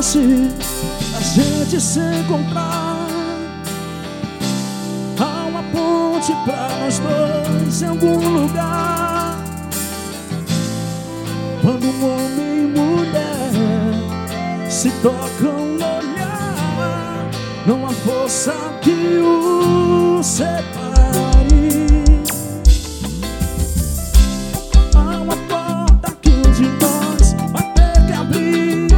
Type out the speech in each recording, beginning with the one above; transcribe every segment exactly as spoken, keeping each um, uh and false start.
chance a gente se encontrar. Há uma ponte pra nós dois em algum lugar. Quando um homem e mulher se tocam no olhar, não há força que os separe. Há uma porta que um de nós vai ter que abrir.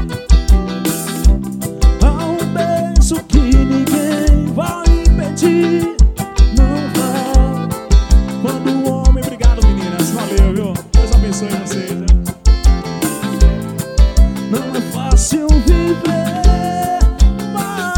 Há um beijo que ninguém vai impedir. Não vai. Quando o homem... Obrigado, meninas, valeu, viu? Deus abençoe vocês, né? Não é fácil viver, mas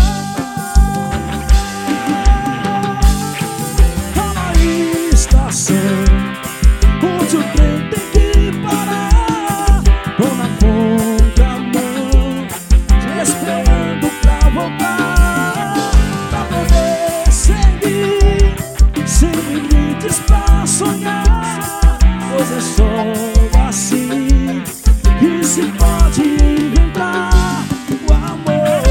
há uma estação onde o trem tem que parar. Tô na contramão, te esperando pra voltar, pra poder seguir, sem limites pra sonhar. Pois é só assim que se pode inventar o amor.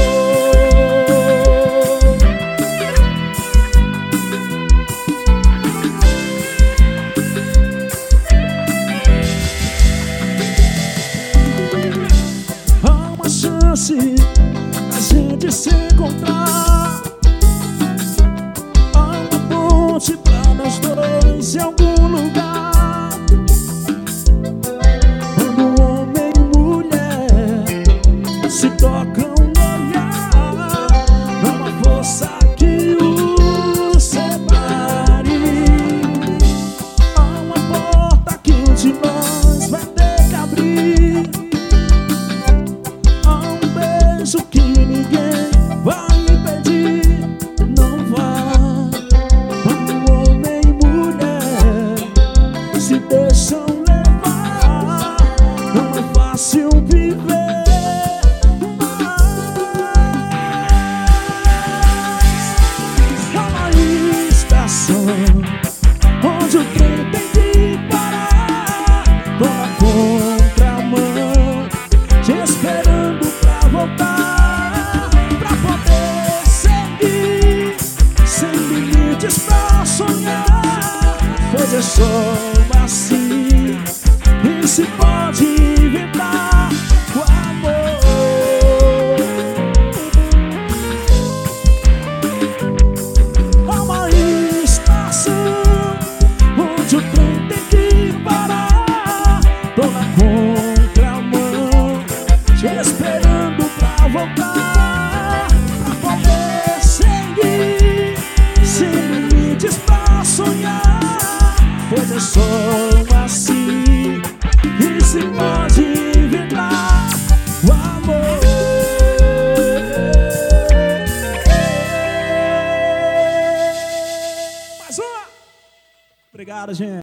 Há uma chance a gente se encontrar. Há uma ponte pra nós dois em algum lugar. Se tocam no olhar, não há força que os separe. Há uma porta que um de nós vai ter que abrir. Há um beijo que ninguém vai impedir. Não vai. Quando homem e mulher se deixam levar, não é fácil viver. Onde o trem tem que parar. Tô na contramão, te esperando pra voltar, pra poder seguir, sem limites pra sonhar. Pois é só assim que se pode inventar o amor. Há uma estação onde o trem tem que parar. Tô na contramão, te esperando pra voltar, pra poder seguir, sem limites pra sonhar. Pois é só assim que se pode inventar o amor. Mais uma! Obrigado, gente.